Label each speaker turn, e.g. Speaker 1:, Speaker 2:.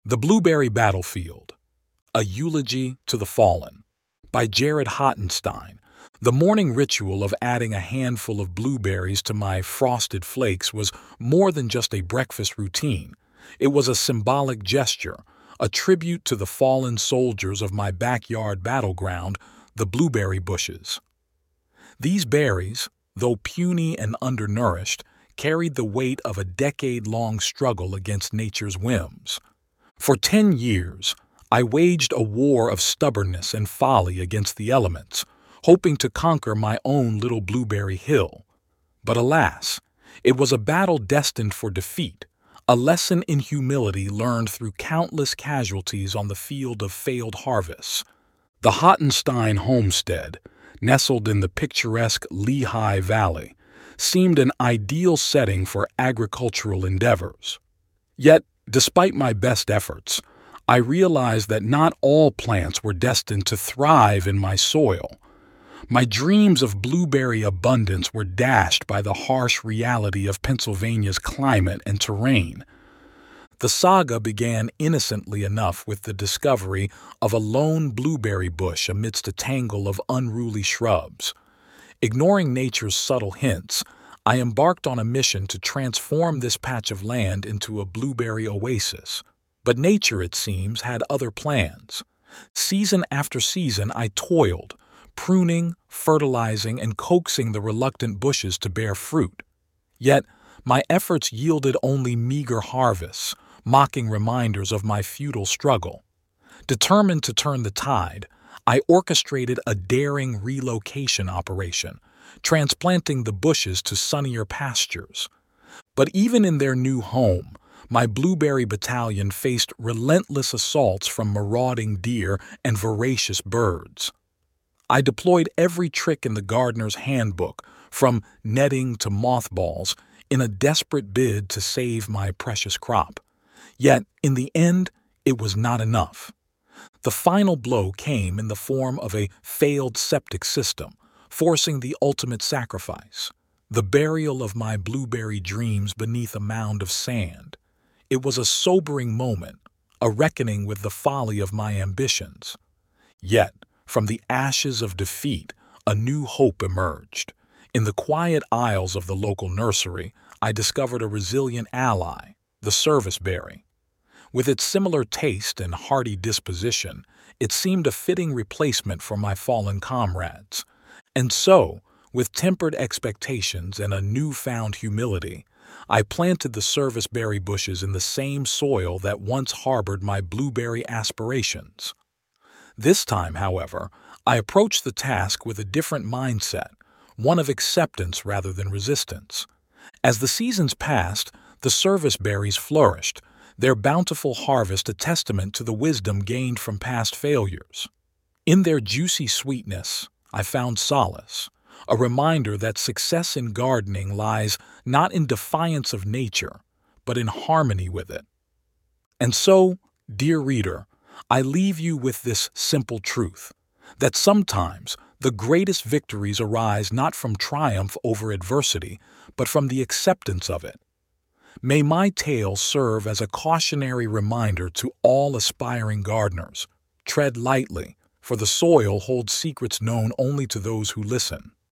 Speaker 1: The Blueberry Battlefield, A Eulogy to the Fallen, by Jared Hottenstein. The morning ritual of adding a handful of blueberries to my frosted flakes was more than just a breakfast routine. It was a symbolic gesture, a tribute to the fallen soldiers of my backyard battleground, the blueberry bushes. These berries, though puny and undernourished, carried the weight of a decade-long struggle against nature's whims. For 10 years, I waged a war of stubbornness and folly against the elements, hoping to conquer my own little blueberry hill. But alas, it was a battle destined for defeat, a lesson in humility learned through countless casualties on the field of failed harvests. The Hottenstein homestead, nestled in the picturesque Lehigh Valley, seemed an ideal setting for agricultural endeavors. Yet, despite my best efforts, I realized that not all plants were destined to thrive in my soil. My dreams of blueberry abundance were dashed by the harsh reality of Pennsylvania's climate and terrain. The saga began innocently enough with the discovery of a lone blueberry bush amidst a tangle of unruly shrubs. Ignoring nature's subtle hints, I embarked on a mission to transform this patch of land into a blueberry oasis. But nature, it seems, had other plans. Season after season, I toiled, pruning, fertilizing, and coaxing the reluctant bushes to bear fruit. Yet, my efforts yielded only meager harvests, mocking reminders of my futile struggle. Determined to turn the tide, I orchestrated a daring relocation operation, transplanting the bushes to sunnier pastures. But even in their new home, my blueberry battalion faced relentless assaults from marauding deer and voracious birds. I deployed every trick in the gardener's handbook, from netting to mothballs, in a desperate bid to save my precious crop. Yet, in the end, it was not enough. The final blow came in the form of a failed septic system, forcing the ultimate sacrifice, the burial of my blueberry dreams beneath a mound of sand. It was a sobering moment, a reckoning with the folly of my ambitions. Yet, from the ashes of defeat, a new hope emerged. In the quiet aisles of the local nursery, I discovered a resilient ally, the serviceberry. With its similar taste and hearty disposition, it seemed a fitting replacement for my fallen comrades. And so, with tempered expectations and a newfound humility, I planted the serviceberry bushes in the same soil that once harbored my blueberry aspirations. This time, however, I approached the task with a different mindset, one of acceptance rather than resistance. As the seasons passed, the serviceberries flourished, their bountiful harvest a testament to the wisdom gained from past failures. In their juicy sweetness, I found solace, a reminder that success in gardening lies not in defiance of nature, but in harmony with it. And so, dear reader, I leave you with this simple truth, that sometimes the greatest victories arise not from triumph over adversity, but from the acceptance of it. May my tale serve as a cautionary reminder to all aspiring gardeners. Tread lightly, for the soil holds secrets known only to those who listen.